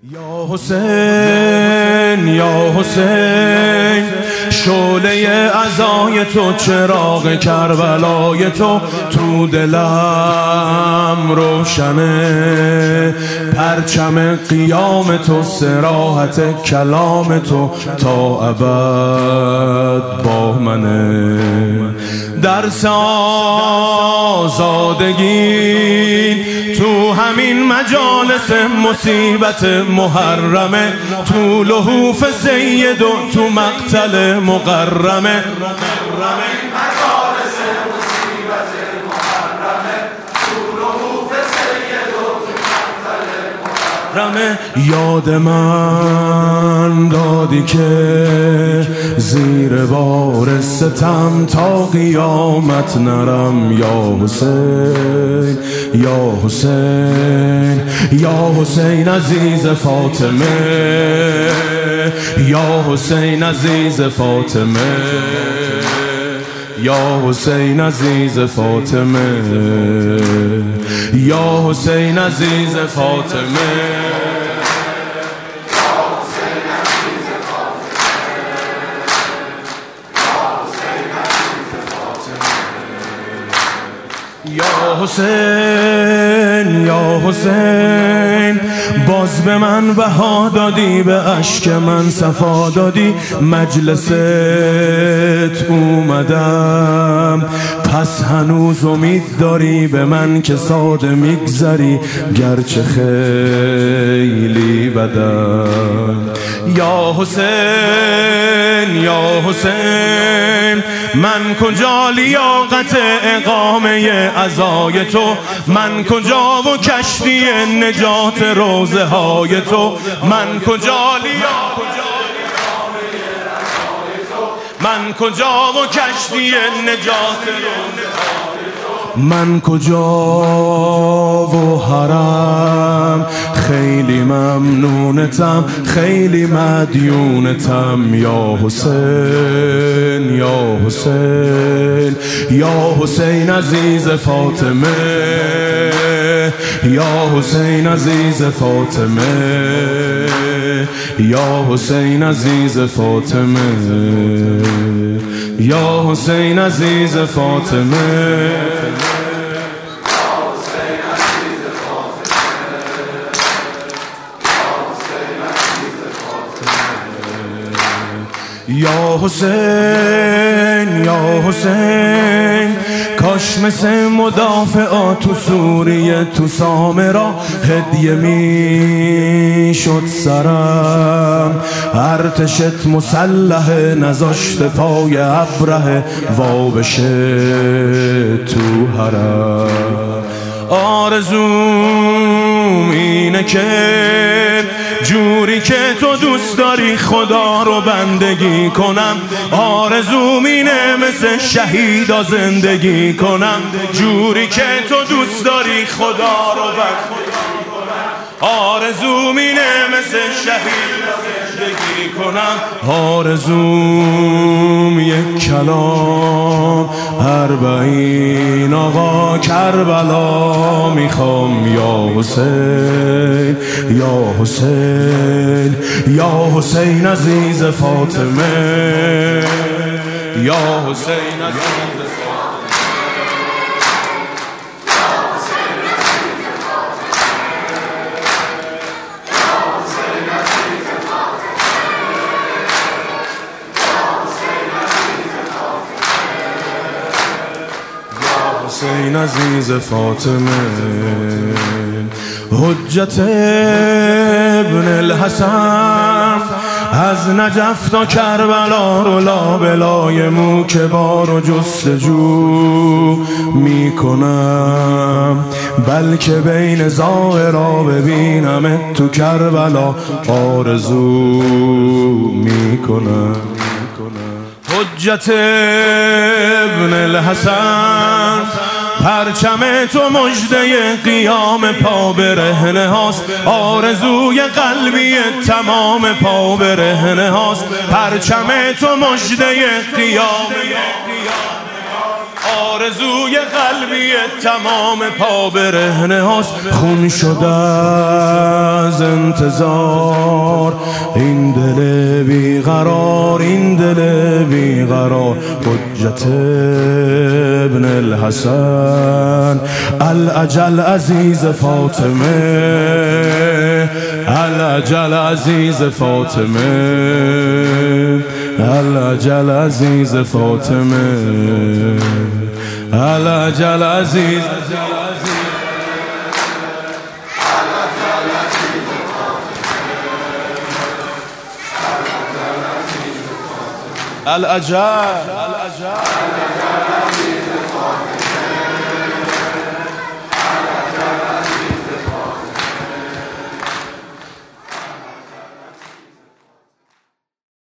یا حسین یا حسین، شعله عزای تو، چراغ کربلای تو دلم روشنه، پرچم قیام تو، صراحت کلام تو تا ابد با منه. درس آزادگی تو همین مجالس مصیبت محرمه، تو لحوف سید و تو مقتل مقرمه. مجالس مصیبت محرمه، تو لحوف سید و تو مقتل مقرمه. یاد من دادی که زیر بار ستم تا قیامت نرم. یا حسین یا حسین یا حسین عزیز فاطمه، یا حسین عزیز فاطمه، یا حسین عزیز فاطمه، یا حسین عزیز فاطمه. یا حسین یا حسین، باز به من بها دادی، به اشک من صفا دادی، مجلست اومدم، پس هنوز امید داری به من که ساده میگذری گرچه خیلی بدم. یا حسین یا حسین، من کجا لیاقت اقامه عزای تو، من کجا و کشتی نجات روزه های تو، من کجا من کجا و کشتی نجات روزه های تو، من کجا و حرم خیلی ممنونتم، خیلی مدیونتم. یا حسین یا حسین یا حسین عزیز فاطمه، یا حسین عزیز فاطمه، یا حسین عزیز فاطمه، یا حسین عزیز فاطمه. یا حسین یا حسین، کاش مثل مدافعات تو سوریه تو سامرا هدیه می شد سرم، ارتشت مسلحه نذاشت پای ابره وا بشه تو حرم. آرزوم اینه که جوری که تو دوست داری خدا رو بندگی کنم، آرزوم اینه مثل شهیدا زندگی کنم، جوری که تو دوست داری خدا رو بندگی کنم، آرزوم اینه مثل شهیدا زندگی کنم. آرزوم یک کلام 40 آقا کربلا میخوام. یا حسین یا حسین یا حسین عزیز فاطمه، یا حسین عزیز حسین عزیز فاطمه. حجت ابن الحسن از نجف تا کربلا رو لابلای موکبار و جستجو میکنم، بلکه بین ظاهرا ببینم تو کربلا آرزو میکنم. حجت ابن الحسن، پرچم تو مژده قیام پا برهنه هاست، آرزوی قلبی تمام پا برهنه هاست، پرچم تو مژده قیام آرزوی قلبی تمام پا برهنه هاست. خون شده از انتظار این دل بیقرار، این دل بیقرار. حجت ابن الحسن الاجل عزیز فاطمه، الاجل عزیز فاطمه، الاجل عزیز فاطمه، الاجل عزیز. الاجل